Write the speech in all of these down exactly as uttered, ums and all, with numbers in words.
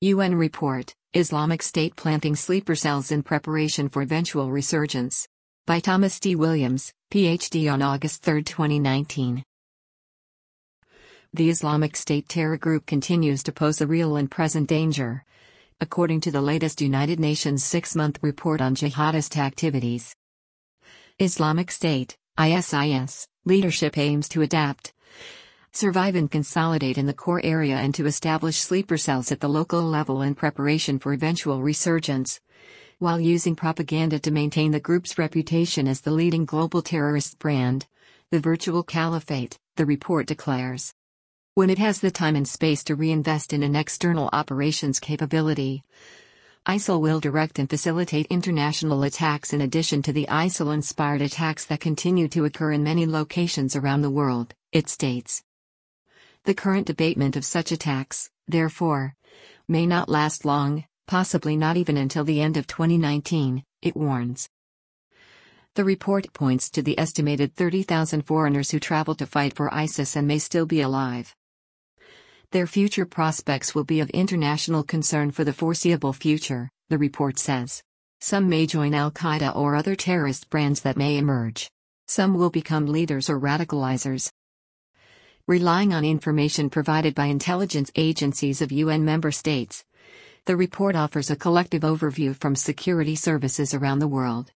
U N report, Islamic State planting sleeper cells in preparation for eventual resurgence. By Thomas D. Williams, P H D on August third, twenty nineteen. The Islamic State terror group continues to pose a real and present danger, according to the latest United Nations six-month report on jihadist activities. Islamic State, I S I S, leadership aims to adapt, survive and consolidate in the core area and to establish sleeper cells at the local level in preparation for eventual resurgence, while using propaganda to maintain the group's reputation as the leading global terrorist brand, the virtual caliphate, the report declares. When it has the time and space to reinvest in an external operations capability, ISIL will direct and facilitate international attacks in addition to the ISIL-inspired attacks that continue to occur in many locations around the world, it states. The current debatement of such attacks, therefore, may not last long, possibly not even until the end of twenty nineteen, it warns. The report points to the estimated thirty thousand foreigners who travel to fight for ISIS and may still be alive. Their future prospects will be of international concern for the foreseeable future, the report says. Some may join Al-Qaeda or other terrorist brands that may emerge. Some will become leaders or radicalizers. Relying on information provided by intelligence agencies of U N member states, the report offers a collective overview from security services around the world.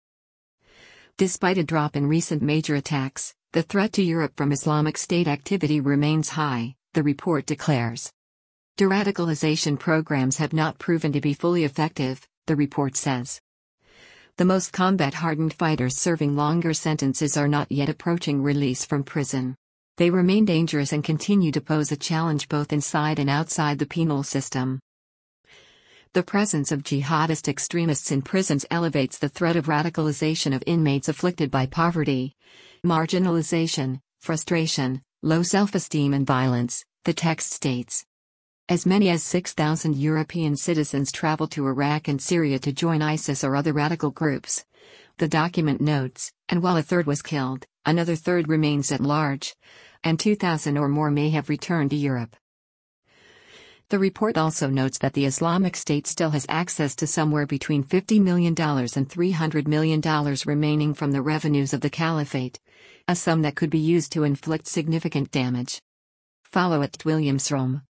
Despite a drop in recent major attacks, the threat to Europe from Islamic State activity remains high, the report declares. De-radicalization programs have not proven to be fully effective, the report says. The most combat-hardened fighters serving longer sentences are not yet approaching release from prison. They remain dangerous and continue to pose a challenge both inside and outside the penal system. The presence of jihadist extremists in prisons elevates the threat of radicalization of inmates afflicted by poverty, marginalization, frustration, low self-esteem and violence, the text states. As many as six thousand European citizens traveled to Iraq and Syria to join ISIS or other radical groups, the document notes, and while a third was killed, another third remains at large, and two thousand or more may have returned to Europe. The report also notes that the Islamic State still has access to somewhere between fifty million dollars and three hundred million dollars remaining from the revenues of the caliphate, a sum that could be used to inflict significant damage. Follow at Williams Rome.